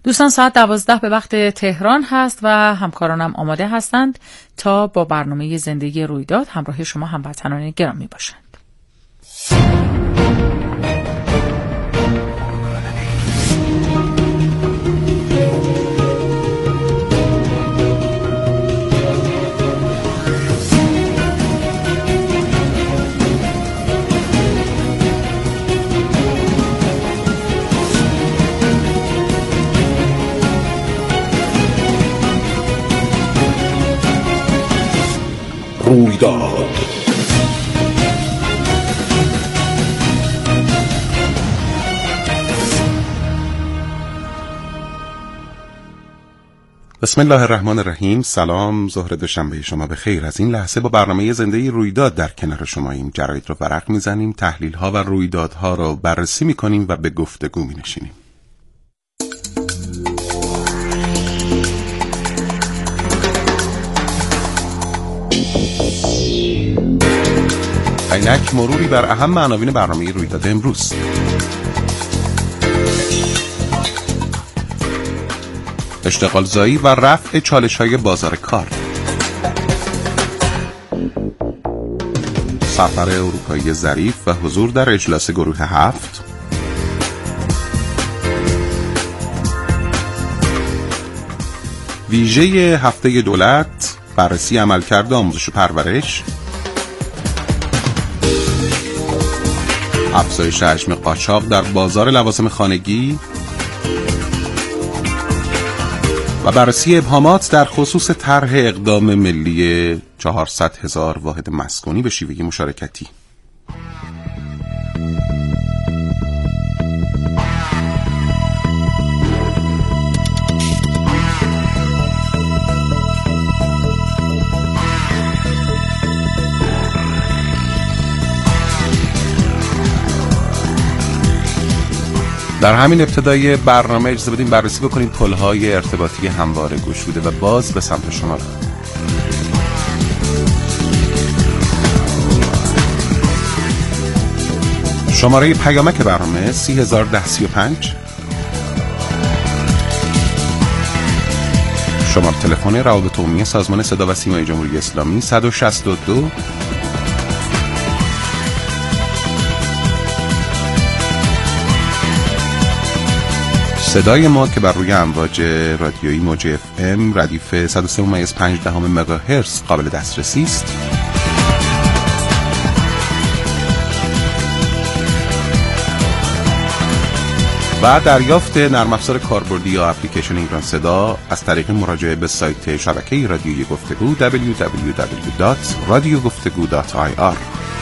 دوستان ساعت 12 به وقت تهران هست و همکارانم آماده هستند تا با برنامه زندگی رویداد همراه شما هموطنان گرامی باشند. رویداد بسم الله الرحمن الرحیم. سلام، ظهر دوشنبه شما به خیر. از این لحظه با برنامه زندگی رویداد در کنار شماییم. جراید رو ورق میزنیم، تحلیل ها و رویدادها رو بررسی میکنیم و به گفتگو مینشینیم. اینک مروری بر اهم عناوین برنامه رویداد امروز. اشتغال زایی و رفع چالش‌های بازار کار. سفر اروپایی ظریف و حضور در اجلاس گروه 7. ویژه هفته دولت، بررسی عملکرد آموزش و پرورش. افزایش حجم قاچاق در بازار لوازم خانگی و بررسی ابهامات در خصوص طرح اقدام ملی 400,000 واحد مسکونی به شیوه مشارکتی. در همین ابتدای برنامه اجازه بدیم بررسی بکنیم پل‌های ارتباطی همواره گشوده و باز به سمت شما رو. شماره پیامک برنامه 301035. شماره تلفن روابط عمومی سازمان صدا و سیمای جمهوری اسلامی 162. صدای ما که بر روی امواج رادیویی موج FM ردیف 103.5 مگاهرتز قابل دسترسی است. و دریافت نرم افزار کاربردی یا اپلیکیشن ایران صدا از طریق مراجعه به سایت شبکه رادیویی گفتگو www.radiogoftegu.ir.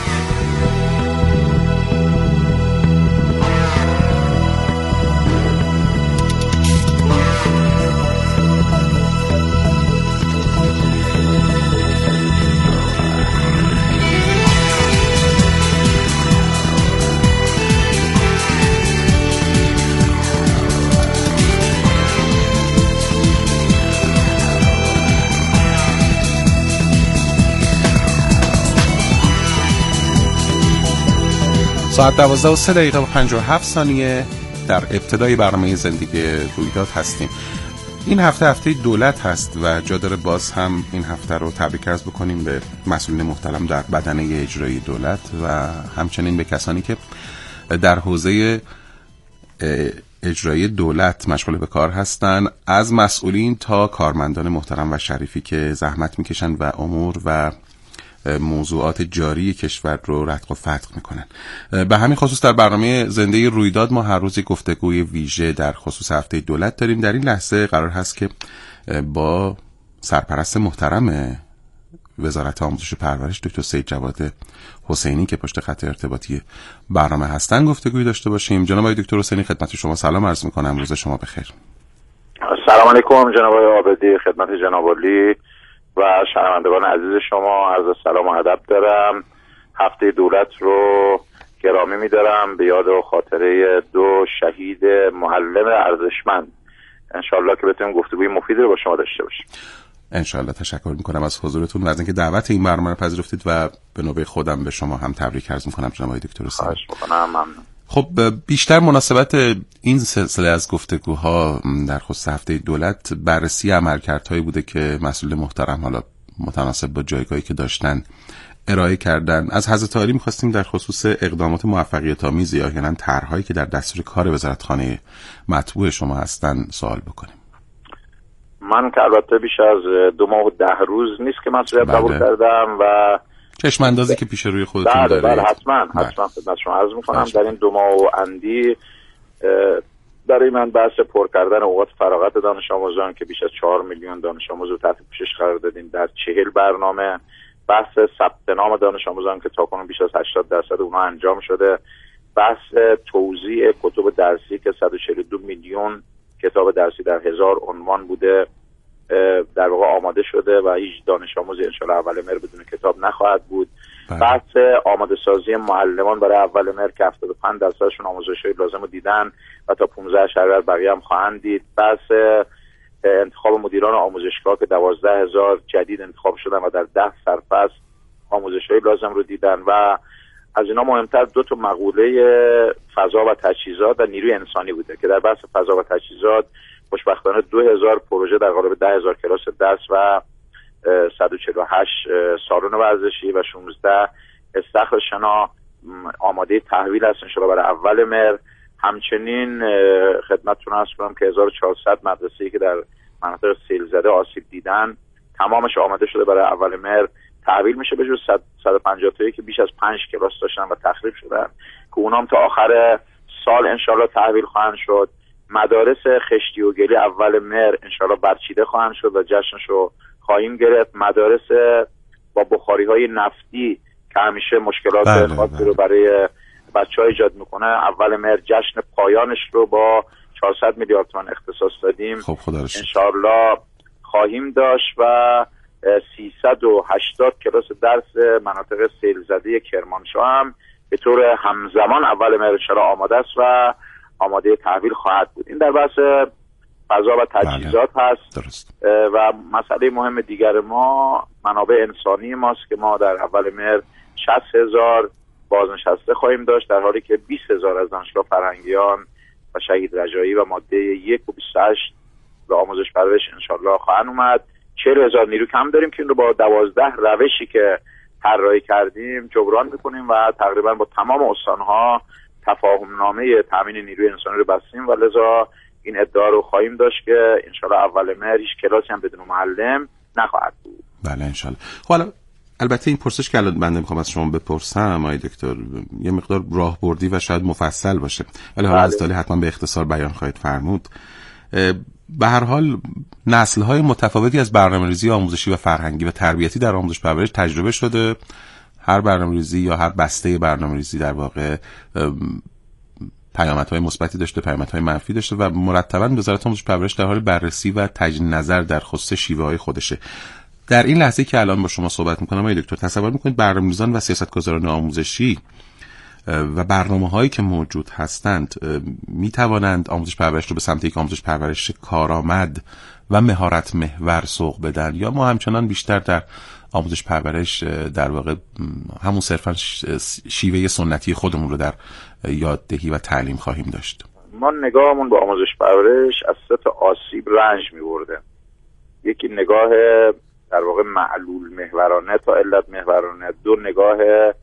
ساعت 12:03 و 57 ثانیه در ابتدای برنامه زندگی رویداد هستیم. این هفته دولت هست و جا داره باز هم این هفته رو تبریک عرض بکنیم به مسئولین محترم در بدنه اجرایی دولت و همچنین به کسانی که در حوزه اجرایی دولت مشغول به کار هستن، از مسئولین تا کارمندان محترم و شریفی که زحمت میکشن و امور و موضوعات جاری کشور رو رتق و فتق میکنن. به همین خصوص در برنامه زنده رویداد ما هر روز گفتگوی ویژه در خصوص هفته دولت داریم. در این لحظه قرار هست که با سرپرست محترم وزارت آموزش و پرورش دکتر سید جواد حسینی که پشت خط ارتباطی برنامه هستن گفتگوی داشته باشیم. جناب آقای دکتر حسینی خدمت شما سلام عرض میکنم. روز شما بخیر. سلام علیکم جناب آقای عابدی، خدمت جناب عالی و شنوندگان عزیز شما عرض سلام و ادب دارم. هفته دولت رو گرامی می‌دارم به یاد و خاطره دو شهید معلم ارزشمند. انشالله که بتونیم گفتگوی مفیدی رو با شما داشته باشیم. انشالله. تشکر میکنم از حضورتون و از اینکه دعوت این برنامه رو پذیرفتید و به نوبه خودم به شما هم تبریک عرض میکنم جناب آقای دکتر حسینی. خواهش میکنم. ممنون. خب بیشتر مناسبت این سلسله از گفتگوها در خصوص هفته دولت بررسی عملکردهایی بوده که مسئول محترم حالا متناسب با جایگاهی که داشتن ارائه کردن. از حضرت عالی می‌خواستیم در خصوص اقدامات موفقیت آمیز یا یعنی طرح‌هایی که در دستور کار وزارتخانه مطبوع شما هستن سوال بکنیم. من که البته بیش از 2 ماه و 10 روز نیست که مسئولیت قبول کردم و چشم اندازی که پیش روی خودتون دارید. بله حتما خدمت شما عرض می‌کنم در این 2 ماه و اندی برای من بحث پر کردن اوقات فراغت دانش آموزان که بیش از 4 میلیون دانش آموز رو تحت پوشش قرار دادیم در 40 برنامه، بحث ثبت نام دانش آموزان که تاکنون بیش از 80% اونها انجام شده، بحث توزیع کتب درسی که 142 میلیون کتاب درسی در 1000 عنوان بوده در واقع آماده شده و هیچ دانش آموزی ان شاء الله اول مهر بدون کتاب نخواهد بود. بحث آماده سازی معلمان برای اول مهر که 75% آموزش‌های لازم رو دیدن و تا 15 شهریور بقیه هم خواهند دید. بحث انتخاب مدیران آموزشگاه که 12000 جدید انتخاب شدن و در 10 سرفصل آموزش‌های لازم رو دیدن و از اینا مهمتر 2 تا مقوله فضا و تجهیزات و نیروی انسانی بوده که در بحث فضا و تجهیزات خوشبختانه 2000 پروژه در قالب 10000 کلاس درس و 148 سالن ورزشی و 16 استخر شنا آماده تحویل هست ان شاءالله برای اول مهر. همچنین خدمتتون عرض کنم که 1400 مدرسه‌ای که در مناطق سیل زده آسیب دیدن تمامش آماده شده برای اول مهر تحویل میشه، به جز 150 تایی که بیش از 5 کلاس داشتن و تخریب شدن که اونام تا آخر سال انشالله تحویل خواهند شد. مدارس خشتی و گلی اول مهر انشالله برچیده خواهند شد و جشنشو خواهیم گرفت. مدارس با بخاری‌های نفتی که همیشه مشکلات خاصی رو برای بچه‌ها ایجاد میکنه اول مهر جشن پایانش رو با 400 میلیارد تومان اختصاص دادیم. خب خدا رو شکر انشالله خواهیم داشت و 380 کلاس درس مناطق سیل زده کرمانشاه هم به طور همزمان اول مهر انشالله آماده است و آماده تحویل خواهد بود. این در بحث فضا و تجهیزات هست. درست. و مسئله مهم دیگر ما منابع انسانی ماست که ما در اول مهر 60000 بازنشسته خواهیم داشت در حالی که 20000 از دانشگاه فرهنگیان و شهید رجایی و ماده 1 و 28 به آموزش پرورش انشالله خواهند اومد. 40000 نیرو کم داریم که این رو با 12 روشی که طراحی کردیم جبران میکنیم و تقریبا با تمام استانها تفاهم نامه تامین نیروی انسانی رو بستیم و لذا این ادعا رو خواهیم داشت که انشالله اول مهر هیچ کلاسی هم بدون معلم نخواهد بود. بله انشالله. خب حالا البته این پرسش که الان بنده میخوام از شما بپرسم آقای دکتر یه مقدار راهبردی و شاید مفصل باشه ولی حالا از دالی حتما به اختصار بیان خواهید فرمود. به هر حال نسل‌های متفاوتی از برنامه‌ریزی آموزشی و فرهنگی و تربیتی در آموزش پرورش تجربه شده. هر برنامه‌ریزی یا هر بسته برنامه‌ریزی در واقع پیامدهای مثبتی داشته، پیامدهای منفی داشته و مرتباً وزارت آموزش پرورش در حال بررسی و تجدید نظر در خصوص شیوه‌های خودشه. در این لحظه که الان با شما صحبت می‌کنم آقای دکتر تصور می‌کنید برنامه‌ریزان و سیاستگزاران آموزشی و برنامه‌هایی که موجود هستند می‌توانند آموزش پرورش رو به سمت یک آموزش پرورش کارآمد و مهارت محور سوق بدن یا ما همچنان بیشتر در آموزش پرورش در واقع همون صرفا شیوه سنتی خودمون رو در یاددهی و تعلیم خواهیم داشت؟ ما نگاهمون به آموزش پرورش از 3 تا آسیب رنج می‌برده. یکی نگاه در واقع معلول محورانه تا علت محورانه، 2 نگاه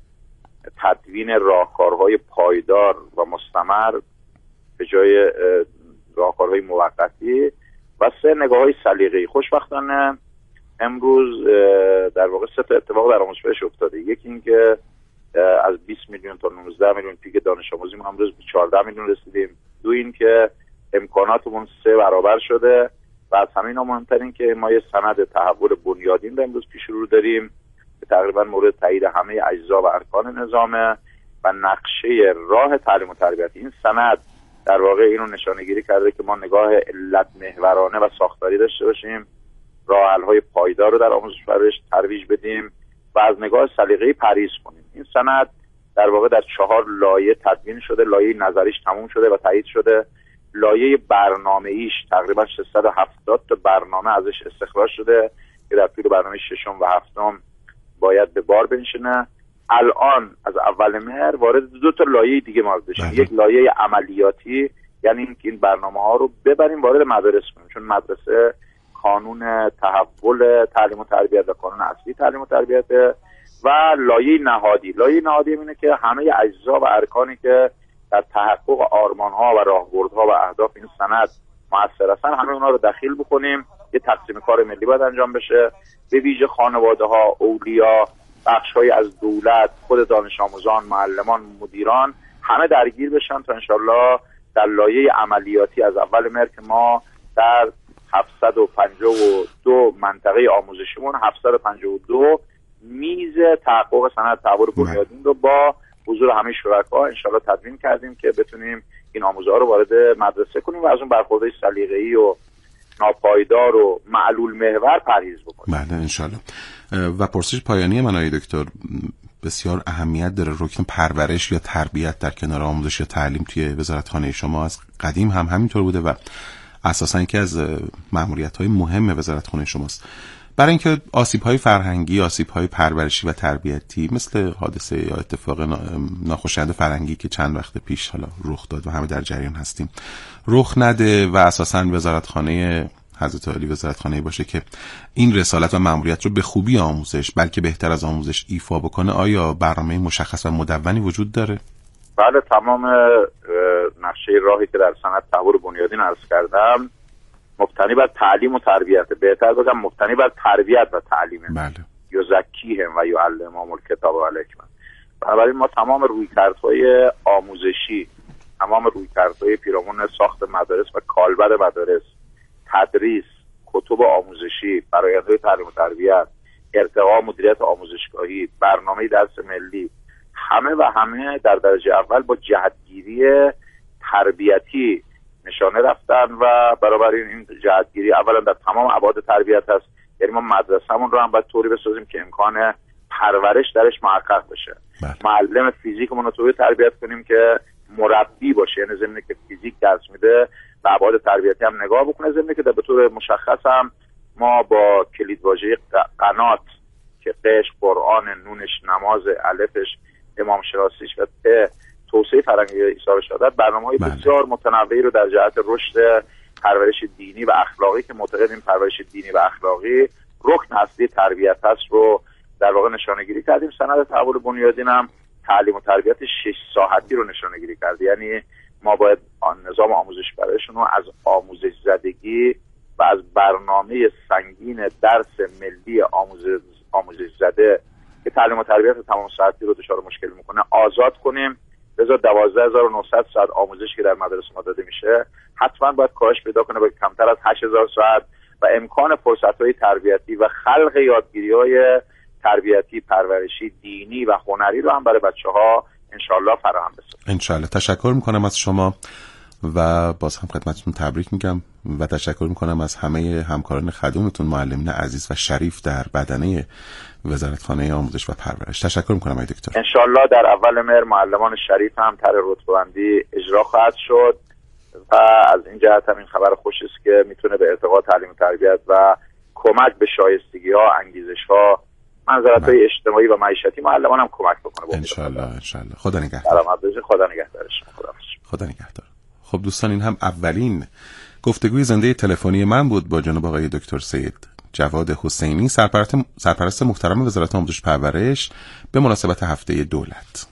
تدوین راهکارهای پایدار و مستمر به جای راهکارهای موقتی و 3 نگاه‌های سلیقه‌ای. خوشبختانه امروز در واقع 3 تا اتفاق در آموزش پرورش افتاده. یکی این که از 20 میلیون تا 19 میلیون پیک دانش آموزی ما امروز به 14 میلیون رسیدیم. 2 این که امکاناتمون 3 برابر شده و از همین مهمتر این که ما یه سند تحول بنیادین رو امروز پیش رو داریم که تقریبا مورد تایید همه اجزا و ارکان نظامه و نقشه راه تعلیم و تربیت. این سند در واقع اینو نشانه‌گیری کرده که ما نگاه علت محورانه و ساختاری داشته باشیم، راه حل‌های پایدار رو در آموزش پرورش ترویج بدیم و از نگاه سلیقه‌ای پرهیز کنیم. این سند در واقع در 4 لایه تدوین شده. لایه نظریش تموم شده و تایید شده. لایه برنامه‌ایش تقریبا 670 تا برنامه ازش استخراج شده که در طول برنامه 6 و 7 باید به بار بنشینه. الان از اول مهر وارد 2 تا لایه دیگه ما بشیم. یک لایه عملیاتی، یعنی اینکه این برنامه‌ها رو ببریم وارد مدارس کنیم، چون مدرسه کانون تحول تعلیم و تربیت و قانون اصلی تعلیم و تربیت. و لایه نهادی اینه که همه اجزا و ارکانی که در تحقق آرمان‌ها و راهبردها و اهداف این سند مؤثر هستن، همه اونها رو دخیل بکنیم. یه تقسیم کار ملی باید انجام بشه، به ویژه خانواده‌ها، اولیا، بخش‌های از دولت، خود دانش آموزان، معلمان، مدیران، همه درگیر بشن تا انشالله در لایه عملیاتی از اول مهر که ما در 752 منطقه آموزشیمون 752 میز تحقق سند تحول بنیادین رو با حضور همه شرکا انشالله تدوین کردیم که بتونیم این آموزه‌ها رو وارد مدرسه کنیم و از اون برخوردهای سلیقه‌ای و ناپایدار و معلول محور پرهیز بکنیم. بله انشالله. و پرسش پایانی من آقای دکتر، بسیار اهمیت داره رکن پرورش یا تربیت در کنار آموزش یا تعلیم توی وزارتخانه شما. از قدیم هم همینطور بوده و اساساً یکی از مأموریت‌های مهم وزارتخانه شماست. برای اینکه آسیب‌های فرهنگی، آسیب‌های پرورشی و تربیتی مثل حادثه یا اتفاق ناخوشایند فرهنگی که چند وقت پیش حالا رخ داد و همه در جریان هستیم رخ نده و اساساً وزارتخانه حضرت عالی وزارتخانه باشه که این رسالت و مأموریت رو به خوبی آموزش بلکه بهتر از آموزش ایفا بکنه، آیا برنامه مشخص و مدونی وجود داره؟ بله، تمام نقشه راهی که در سند تحول بنیادین عرض کردم مبتنی بر تعلیم و تربیت، بهتر بگم مبتنی بر تربیت و تعلیمه. بله. یزکیهم و یعلمهم الکتاب و الحکمه. بنابراین ما تمام رویکردهای آموزشی، تمام رویکردهای پیرامون ساخت مدارس و کالبد مدارس، تدریس، کتب آموزشی، فرآیندهای تعلیم و تربیت، ارتقا مدیریت آموزشگاهی، برنامه درس ملی، همه در درجه اول با جهتگیری تربیتی نشانه رفتن و برابر این جهتگیری اولا در تمام ابعاد تربیت هست. یعنی ما مدرسه‌مون رو هم باید طوری بسازیم که امکان پرورش درش محقق بشه. معلم فیزیکمون رو طوری تربیت کنیم که مربی باشه، یعنی ضمن که فیزیک درس میده و ابعاد تربیتی هم نگاه بکنه، ضمن که به طور مشخص هم ما با کلیدواژه قنات که قش، قرآن، نونش نماز، الفش امام شناسیش و توسعه فرهنگی ایثار شهادت برنامه‌های بسیار متنوعی رو در جهت رشد پرورش دینی و اخلاقی که معتقدیم پرورش دینی و اخلاقی رکن اصلی تربیت هست رو در واقع نشانه‌گیری کردیم. سند تحول بنیادین هم تعلیم و تربیت 6 ساعتی رو نشانه‌گیری کرد. یعنی ما باید نظام آموزش برایشون رو از آموزش زدگی و از برنامه سنگین درس ملی آموزش زده که تعلیم و تربیت تمام ساعتی رو دچار مشکل میکنه آزاد کنیم. لذا 12900 ساعت آموزش که در مدرسه ما داده میشه حتما باید کاهش پیدا کنه به کمتر از 8000 ساعت و امکان فرصت‌های تربیتی و خلق یادگیری‌های تربیتی، پرورشی، دینی و هنری رو هم برای بچه‌ها انشالله فراهم بسازیم. انشالله. تشکر میکنم از شما و باز هم خدمتتون تبریک میگم و تشکر میکنم از همه همکاران خدومتون، معلمین عزیز و شریف در بدنه وزارتخانه آموزش و پرورش. تشکر میکنم آقای دکتر. انشالله در اول مهر معلمان شریف هم طرح رتبه‌بندی اجرا خواهد شد و از این جهت هم این خبر خوش است که میتونه به ارتقاء تعلیم و تربیت و کمک به شایستگی‌ها، انگیزش‌ها، منظرت‌های اجتماعی و معیشتی معلمان هم کمک بکنه. انشالله. خدا نگهدار. خدا نگهدار شما. خدا نگهدار. خب دوستان، این هم اولین گفتگوی زنده تلفنی من بود با جناب آقای دکتر سید جواد حسینی، سرپرست محترم وزارت آموزش و پرورش به مناسبت هفته دولت.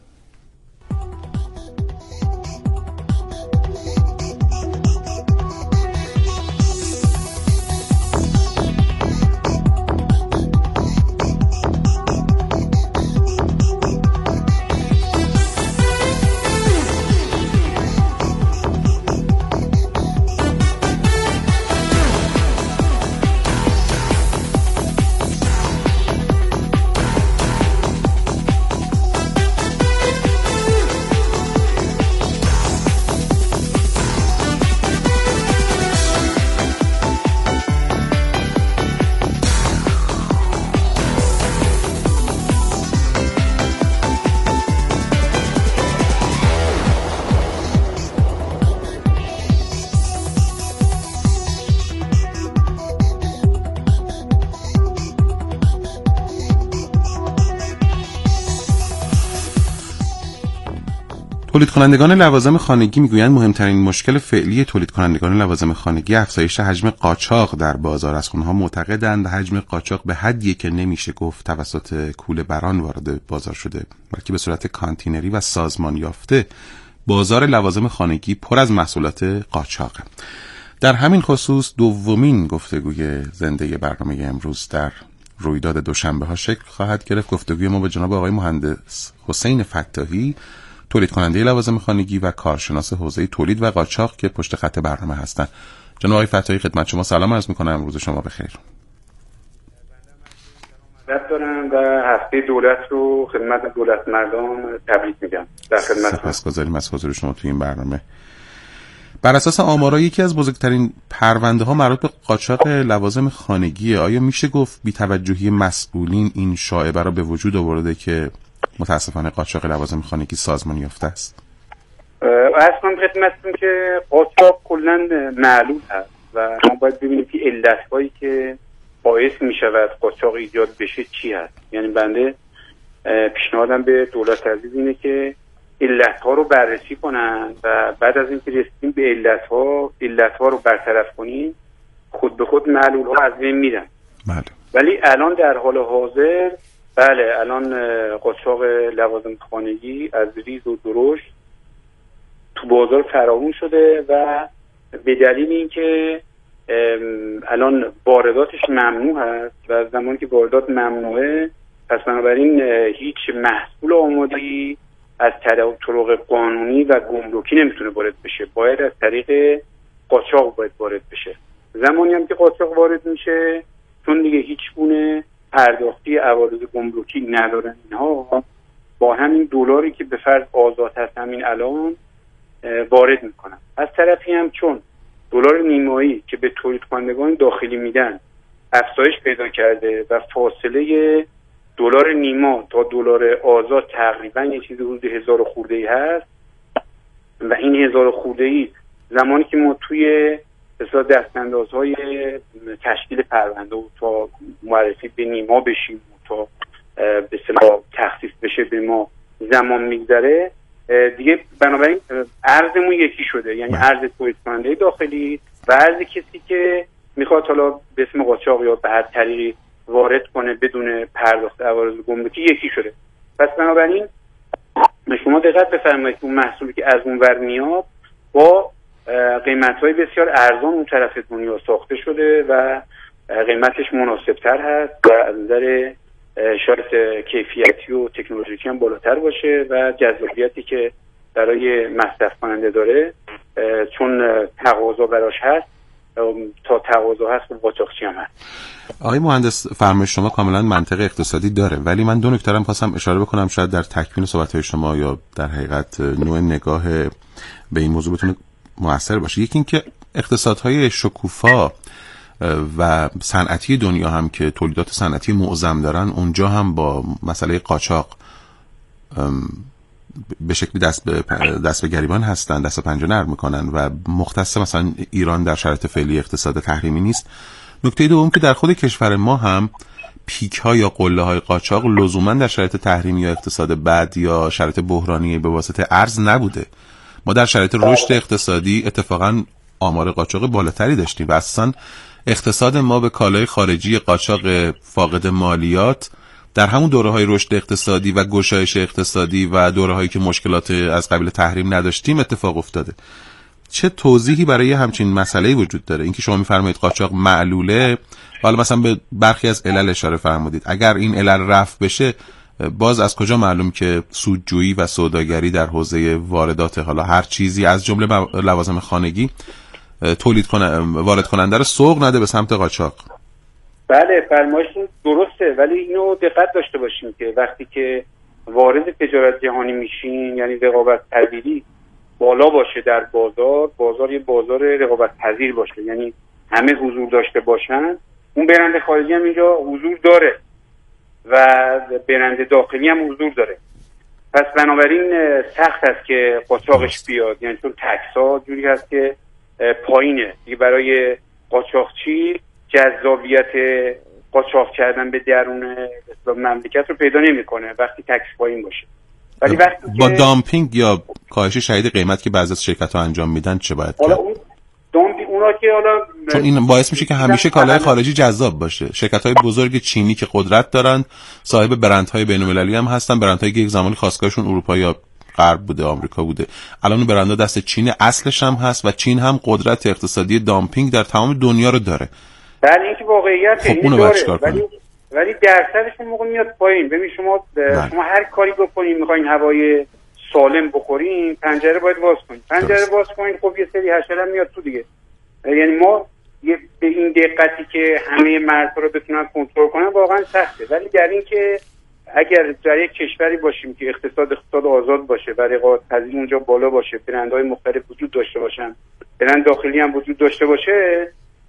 تولید کنندگان لوازم خانگی میگویند مهمترین مشکل فعلی تولید کنندگان لوازم خانگی افزایش حجم قاچاق در بازار است. اونها معتقدند حجم قاچاق به حدی که نمیشه گفت توسط کوله بران وارد بازار شده، بلکه به صورت کانتینری و سازمان یافته بازار لوازم خانگی پر از محصولات قاچاقه. در همین خصوص دومین گفتگوی زنده برنامه امروز در رویداد دوشنبه ها شکل خواهد گرفت. گفتگوی ما با جناب آقای مهندس حسین فتاحی، تولید کننده لوازم خانگی و کارشناس حوزه تولید و قاچاق که پشت خط برنامه هستند. جناب آقای فتاحی خدمت شما سلام عرض می‌کنم. امروز شما بخیر. دارم و هفته دولت رو خدمت دولت مردم تبریک میگم. در خدمت سپاسگزاریم از حضور شما توی این برنامه. بر اساس آمارها یکی از بزرگترین پرونده ها مربوط به قاچاق لوازم خانگیه. آیا میشه گفت بی‌توجهی مسئولین این شایعه را به وجود آورده که متاسفانه قاچاق لوازم خانگی سازمان یافته است؟ اصلا خدمتتون که قاچاق کلاً معلول هست و ما باید ببینیم که علت‌هایی که باعث می‌شود قاچاق ایجاد بشه چی هست. یعنی بنده پیشنهادم به دولت عزیز اینه که علت‌ها رو بررسی کنن و بعد از اینکه رسیدیم به علت‌ها رو برطرف کنیم خود به خود معلول‌ها از بین میرن. بله. ولی الان در حال حاضر بله الان قاچاق لوازم خانگی از ریز و درشت تو بازار فراوون شده و به دلیل اینکه الان وارداتش ممنوع هست و زمانی که واردات ممنوعه پس بنابراین هیچ محصول آماده‌ای از طرق قانونی و گمرکی نمیتونه وارد بشه، باید از طریق قاچاق وارد بشه. زمانی هم که قاچاق وارد میشه چون دیگه هیچ گونه پرداختی عوارض گمرکی ندارن اینها با همین دلاری که به فرض آزاد هست همین الان وارد میکنن. از طرفی هم چون دلار نیمایی که به تولید کنندگان داخلی میدن افزایش پیدا کرده و فاصله دلار نیما تا دلار آزاد تقریبا یه چیزی حدود 1000 خورده‌ای هست و این 1000 خورده‌ای زمانی که ما توی مثلا دستاندازهای تشکیل پرونده و تا معرفی به نیما بشیم و تا به اصطلاح تخصیص بشه به ما زمان میگذره دیگه، بنابراین ارزمون یکی شده، یعنی ارز تولید کننده داخلی و ارز کسی که میخواد حالا به اسم قاچاق یا به هر طریقی وارد کنه بدون پرداخت عوارض گمرکی یکی شده. پس بنابراین شما دقت بفرمایید اون محصولی که از اون ور میاد با قیمت‌های بسیار ارزان اون طرف دنیا ساخته شده و قیمتش مناسب‌تر هست و از نظر شاید کیفیتی و تکنولوژیکی هم بالاتر باشه و جذابیتی که برای مصرف کننده داره چون تقاضا براش هست تا تقاضا هست قاچاقچی هم هست. آقای مهندس فرمایش شما کاملا منطق اقتصادی داره، ولی من دو نکته هم خواستم اشاره بکنم شاید در تکمیل صحبت‌های شما یا در حقیقت نوع نگاه به این موضوع بتونه مؤثر باشه. یکی این که اقتصادهای شکوفا و صنعتی دنیا هم که تولیدات صنعتی معظم دارن اونجا هم با مسئله قاچاق به شکلی دست به گریبان هستن، دست پنجه نرم میکنن و مختص مثلا ایران در شرایط فعلی اقتصاد تحریمی نیست. نکته دوم که در خود کشور ما هم پیک ها یا قله های قاچاق لزوما در شرایط تحریمی یا اقتصاد بد یا شرایط بحرانی به واسطه ارز نبوده. ما در شرایط رشد اقتصادی اتفاقا آمار قاچاق بالاتری داشتیم و اصلا اقتصاد ما به کالای خارجی قاچاق فاقد مالیات در همون دوره‌های رشد اقتصادی و گشایش اقتصادی و دوره‌هایی که مشکلات از قبیل تحریم نداشتیم اتفاق افتاده. چه توضیحی برای همچین مسئله‌ای وجود داره؟ اینکه شما می‌فرمایید قاچاق معلوله، حالا مثلا به برخی از علل اشاره فرمودید. اگر این علل رفع بشه باز از کجا معلوم که سودجویی و سوداگری در حوزه واردات حالا هر چیزی از جمله لوازم خانگی وارد کننده رو سوق نده به سمت قاچاق؟ بله فرمایشتون درسته، ولی اینو دقت داشته باشیم که وقتی که وارد تجارت جهانی میشین یعنی رقابت پذیری بالا باشه در بازار یه بازار رقابت پذیر باشه، یعنی همه حضور داشته باشن، اون برند خارجی هم اینجا حضور داره و برند داخلی هم حضور داره. پس بنابراین سخت است که قاچاقش بیاد، یعنی چون تکس‌ها جوری هست که پایینه دیگه، برای قاچاقچی جذابیت قاچاق کردن به درون مملکت رو پیدا نمیکنه وقتی تکس پایین باشه. ولی وقتی با دامپینگ یا کاهش شدید قیمت که بعضی از شرکت‌ها انجام میدن چه باید کرد؟ اون اونا که حالا چون این باعث میشه که همیشه کالای خارجی جذاب باشه. شرکت‌های بزرگ چینی که قدرت دارن، صاحب برندهای بین‌المللی هم هستن، برندهایی که یک زمانی خواستگاهشون اروپا یا غرب بوده، آمریکا بوده. الان اون برندها دست چین اصلش هم هست و چین هم قدرت اقتصادی دامپینگ در تمام دنیا رو داره. بله این که واقعیت اینو داره. ولی درصدش اون موقع میاد پایین. ببین شما هر کاری بکنین میخواین هوای سالم بخورین، پنجره باید باز کنین. پنجره باز کنین خب یه سری حشره میاد تو دیگه. یعنی ما به این دقتی که همه مرزها رو بتونن کنترل کنن واقعا سخته. ولی در این که اگر در یک کشوری باشیم که اقتصاد آزاد باشه و رقابت‌پذیری اونجا بالا باشه، برندهای مختلف وجود داشته باشن، برند داخلی هم وجود داشته باشه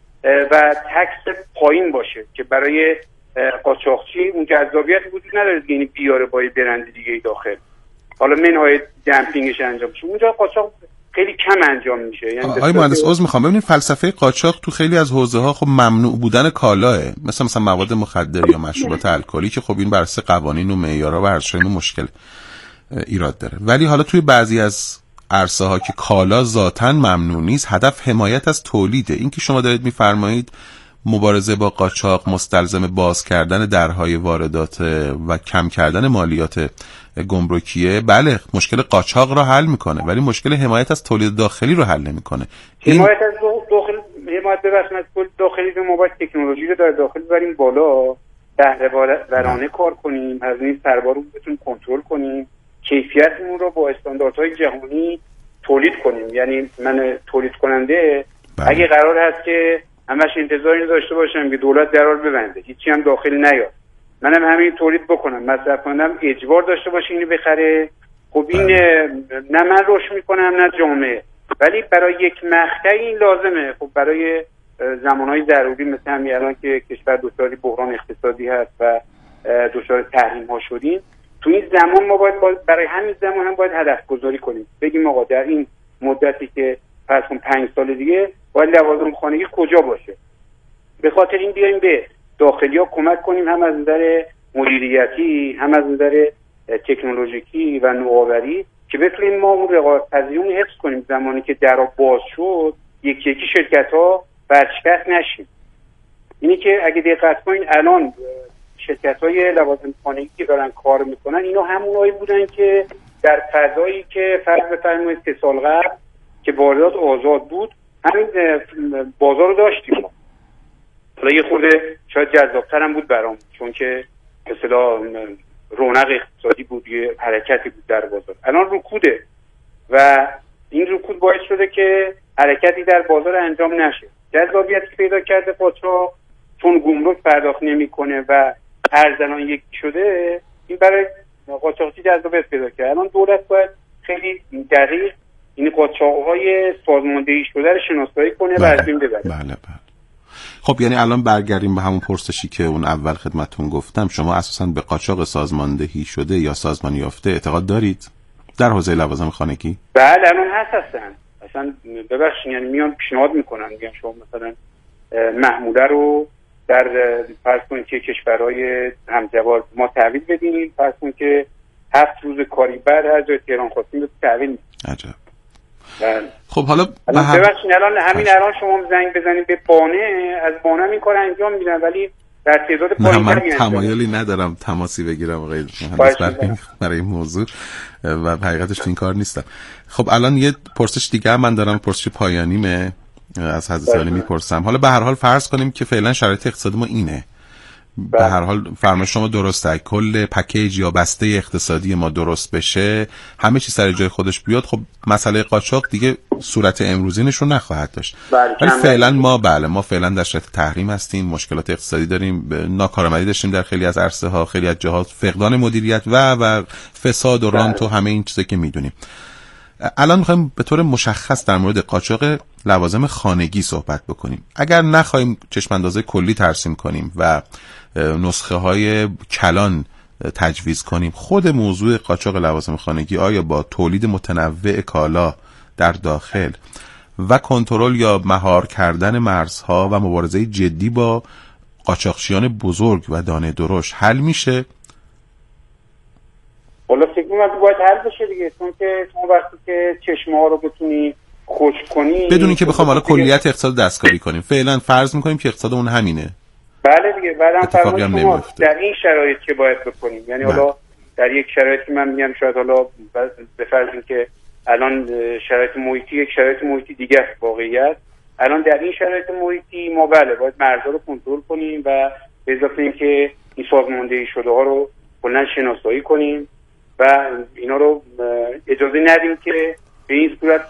و تکس پایین باشه که برای قاچاقچی اون جذابیت وجود نداره دیگه، یعنی بیاره با برند دیگه داخل، حالا منهای دمپینگش انجام بشه. اونجا قاچاق خیلی کم انجام میشه. یعنی آقای مهندس عذر میخوام، ببینید فلسفه قاچاق تو خیلی از حوزه‌ها خب ممنوع بودن کالاه، مثلا مواد مخدر یا مشروبات الکلی که خب این بر اساس قوانین و معیارها و ارزش‌های مشکل ایراد داره. ولی حالا توی بعضی از عرصه‌ها که کالا ذاتاً ممنوع نیست، هدف حمایت از تولیده. این که شما دارید میفرمایید مبارزه با قاچاق مستلزم باز کردن درهای واردات و کم کردن مالیات گمرکیه، بله مشکل قاچاق را حل میکنه ولی مشکل حمایت از تولید داخلی رو حل نمیکنه. حمایت از حمایت از تولید داخلی به ما باید تکنولوژی رو در داخل ببریم بالا، بهره‌ورانه کار کنیم، هزینه سربار رو بتونیم کنترل کنیم، کیفیتمون رو با استانداردهای جهانی تولید کنیم. یعنی من تولید کننده اگه قرار هست که همش انتظاری داشته باشم که دولت درار ببنده، هیچی هم داخل نیاد، منم همین تولید بکنم، مصرف کنندم اجبار داشته باشه اینو بخره، خب این نه من رشد میکنم نه جامعه. ولی برای یک مقطع این لازمه. خب برای زمانهای ضروری مثل همین الان که کشور دچار بحران اقتصادی هست و دچار تحریم ها شدیم، تو این زمان ما باید برای همین زمان هم باید هدف گذاری کنیم، بگیم آقا در این مدتی که پس 5 سال دیگه باید لوازم خانگی کجا باشه. به خاطر این بیایم به داخلی‌ها کمک کنیم، هم از نظر مدیریتی هم از نظر تکنولوژیکی و نوآوری، که بتونیم ما اون رقابت‌پذیری رو حفظ کنیم. زمانی که درا باز شد یکی یکی شرکت‌ها ورشکست نشیم. اینی که اگه دقت کنین الان شرکت‌های لوازم خانگی که دارن کار میکنن اینا همونایی بودن که در فضایی که فرض بفرمایید 3 سال قبل که واردات آزاد بود همین بازار رو داشتیم. حالا یه خورده شاید جذاب‌تر هم بود برام، چون که به اصطلاح رونق اقتصادی بود، یه حرکتی بود در بازار. الان رکوده و این رکود باعث شده که حرکتی در بازار انجام نشه. جذابیتی پیدا کرده قاچاق چون گمرک پرداخت نمی‌کنه و ارزان یکی شده، این برای قاچاقچی جذابیت پیدا کرده. الان دولت باید خیلی دقیق این قاچاق‌های سازماندهی شده رو شناسایی کنه و از بین ببره. بله. خب یعنی الان برگردیم به همون پرسشی که اون اول خدمتتون گفتم، شما اساساً به قاچاق سازماندهی شده یا سازمان یافته اعتقاد دارید در حوزه لوازم خانگی؟ بله الان هست اصلا ببخشید، یعنی میان پیشنهاد میکنن، میگن شما مثلا محموله رو در فرض کنید که کشورهای همجوار ما تحویل بدیم، فرض کنید که 7 روز کاری بعد هر جای تهران خواستیم رو تحویل میدیم. عجب. خب حالا ببخشید الان الان شما زنگ بزنید به بانه، از بانه این کار انجام میدن ولی در تعداد پایین‌تری. من تمایلی ندارم تماسی بگیرم آقای مهندس برای این موضوع و حقیقتش این کار نیستم. خب الان یه پرسش دیگه من دارم، پرسش پایانیمه از حضرت عالی میپرسم. حالا به هر حال فرض کنیم که فعلا شرایط اقتصادی ما اینه، به هر حال فرمایش شما درسته، کل پکیج یا بسته اقتصادی ما درست بشه، همه چی سر جای خودش بیاد، خب مسئله قاچاق دیگه صورت امروزینش رو نخواهد داشت. ولی فعلا ما فعلا در شرایط تحریم هستیم، مشکلات اقتصادی داریم، ناکارآمدی داشتیم در خیلی از عرصه ها، خیلی از جهات فقدان مدیریت و فساد و رانت و همه این چیزا که میدونیم. الان میخوایم به طور مشخص در مورد قاچاق لوازم خانگی صحبت بکنیم. اگر نخوایم چشم اندازه کلی ترسیم کنیم و نسخه های کلان تجویز کنیم، خود موضوع قاچاق لوازم خانگی آیا با تولید متنوع کالا در داخل و کنترل یا مهار کردن مرزها و مبارزه جدی با قاچاقچیان بزرگ و دانه درشت حل میشه؟ والا فکر اون باید حل بشه دیگه، چون که شما وقتی که چشمه ها رو بتونی خشک کنی بدونی که بخوام حالا کلیت اقتصاد دستکاری کنیم، فعلا فرض میکنیم که اقتصاد اون همینه. بله دیگه، بعدم اتفاقی هم نمیفته در این شرایط که باید بکنیم، یعنی حالا در یک شرایطی من میگم شاید حالا به فرض اینکه الان شرایط محیطی یک شرایط محیطی دیگه است واقعیت، الان در این شرایط محیطی ما بله باید مرزها رو کنترل کنیم و به اضافه اینکه این سازماندهی شده ها رو کلاً شناسایی کنیم و اینا رو اجازه ندیم که به این صورت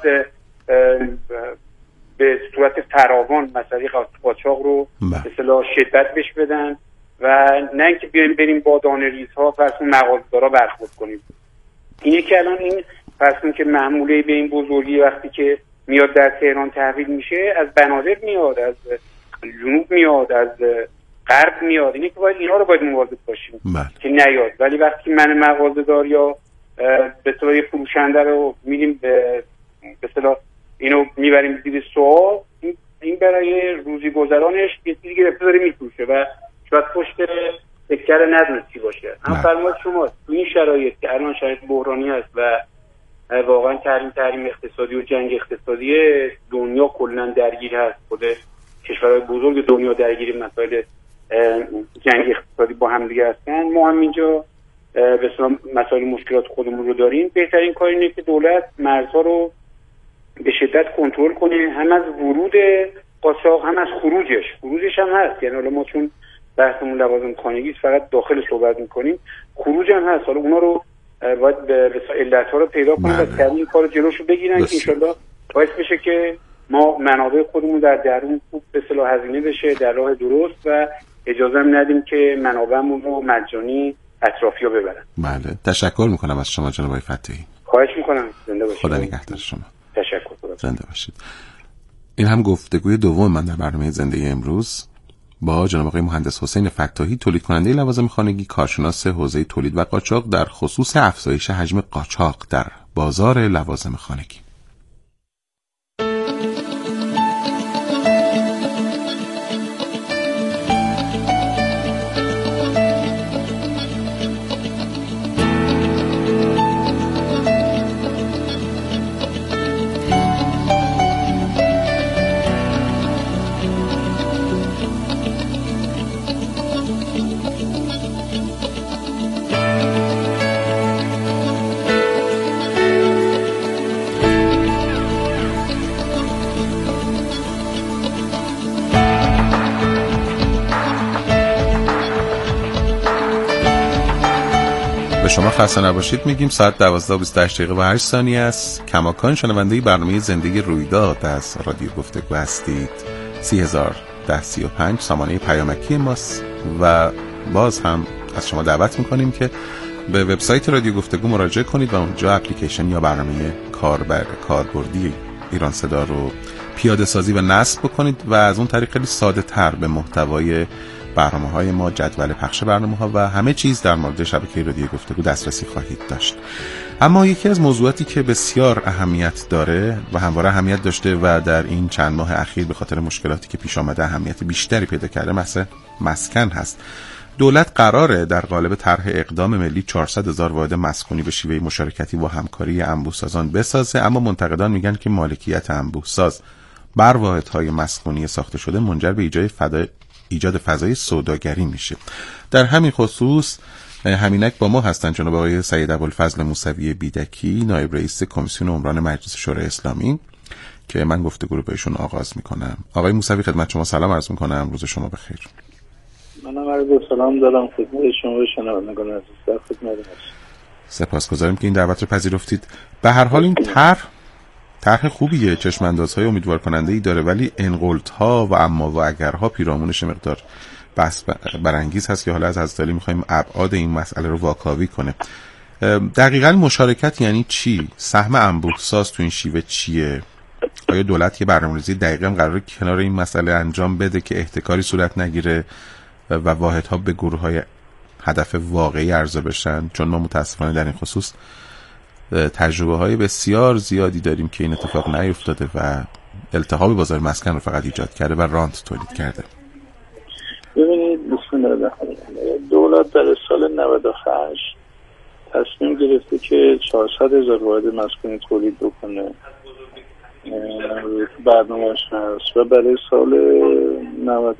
به صورت فراوان مسئله قاچاق رو به اصطلاح شدت بهش بدن و نه اینکه بریم با دانه‌ریزها فرضون مغازه‌دارا برخورد کنیم. اینه که الان این فرضون که محموله به این بزرگی وقتی که میاد در تهران تحویل میشه، از بنادر میاد، از جنوب میاد، از غرب میاد، اینه که باید اینا رو باید مواظب باشیم که نیاد. ولی وقتی من مغازه‌دار یا به اصطلاح فروشنده رو میریم به اصطلاح اینو میبریم زیر سوال، این برای روزی گذرانش یه چیزی گرفته داره میفروشه و شاید پشت تکر ندونستی باشه. هم فرمایید شما تو این شرایط که الان شرایط بحرانی است و واقعا تحریم اقتصادی و جنگ اقتصادی دنیا کلا درگیر هست، خود کشورهای بزرگ دنیا درگیر مسائل جنگ اقتصادی با هم دیگه هستن، ما هم اینجا به اصطلاح مسائل مشکلات خودمون رو داریم. بهترین کار اینه که دولت مرزها رو به شدت کنترل کنه، هم از ورود قاچاق هم از خروجش هم هست. یعنی حالا ما چون بحثمون لوازم خانگی فقط داخل صحبت میکنیم، خروج هم هست. حالا اونا رو باید به علت‌ها رو پیدا کنیم و سریع این کارو جلوشو بگیرن که انشالله باعث بشه که ما منابع خودمون در درون خوب به اصطلاح هزینه بشه در راه درست و اجازه هم ندیم که منابعمون رو مجانی اطرافی‌ها ببرن. بله، تشکر میکنم از شما جناب آقای فتحی. خواهش میکنم، زنده باشید. خدا نگهدار شما. تشکر. زنده باشید. این هم گفتگوی دوم من در برنامه زنده امروز با جناب آقای مهندس حسین فتاحی، تولید کننده لوازم خانگی، کارشناس حوزه تولید و قاچاق، در خصوص افزایش حجم قاچاق در بازار لوازم خانگی. شما خسته نباشید میگیم. ساعت 12:28 است. کماکان شنونده برنامه زندگی رویداد از رادیو گفتگو هستید. 301035 سامانه پیامکی ماست و باز هم از شما دعوت میکنیم که به وبسایت رادیو گفتگو مراجعه کنید و اونجا اپلیکیشن یا برنامه کاربردی ایران صدا رو پیاده سازی و نصب بکنید و از اون طریق خیلی ساده تر به محتوای برنامه‌های ما، جدول پخش برنامه‌ها و همه چیز در مورد شبکه رادیو گفتگو دسترسی خواهید داشت. اما یکی از موضوعاتی که بسیار اهمیت داره و همواره اهمیت داشته و در این چند ماه اخیر به خاطر مشکلاتی که پیش آمده اهمیت بیشتری پیدا کرده، مسئله مسکن هست. دولت قراره در قالب طرح اقدام ملی 400,000 واحد مسکونی به شیوه مشارکتی و همکاری انبوه‌سازان بسازه، اما منتقدان میگن که مالکیت انبوه‌ساز بر واحدهای مسکونی ساخته شده منجر به ایجاد فضای سوداگری میشه. در همین خصوص همینک با ما هستن جناب آقای سید ابوالفضل موسوی بیدکی، نایب رئیس کمیسیون عمران مجلس شورای اسلامی، که من گفتگو رو بهشون آغاز میکنم. آقای موسوی خدمت شما سلام عرض میکنم، روز شما بخیر. منم عرض سلام دارم خدمت شما و شنوندگان عزیز. در خدمتتون. سپاسگزاریم که این دعوت رو پذیرفتید. به هر حال این طرح خوبیه، چشم اندازهای امیدوار کننده ای داره، ولی انقلت‌ها و اما و اگرها پیرامونش مقدار بحث برانگیز هست که حالا از حضرت علی می‌خوایم ابعاد این مسئله رو واکاوی کنه. دقیقاً مشارکت یعنی چی؟ سهم انبوه‌ساز تو این شیوه چیه؟ آیا دولت یه برنامه‌ریزی دقیقاً قراره کنار این مسئله انجام بده که احتکاری صورت نگیره و واحدها به گروه‌های هدف واقعی عرضه بشن؟ چون ما متأسفانه در این خصوص تجربه های بسیار زیادی داریم که این اتفاق نیفتاده و التهاب بازار مسکن رو فقط ایجاد کرده و رانت تولید کرده. ببینید بسم الله الرحمن الرحیم، دولت در سال 98 تصمیم گرفته که 400,000 واحد مسکونی تولید بکنه، برنامه‌اش هست و برای سال 90